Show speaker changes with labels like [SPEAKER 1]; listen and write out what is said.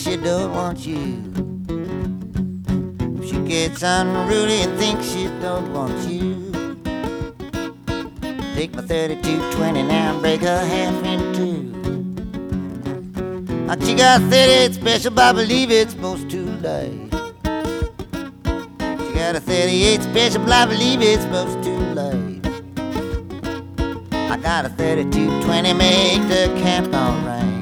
[SPEAKER 1] she don't want you. If she gets unruly and thinks she don't want you, take my 32-20 now and break her half in two. She got 38 special, but I believe it's most too late. She got a 38 special, but I believe it's most too late. I got a 32-20, make the camp all right.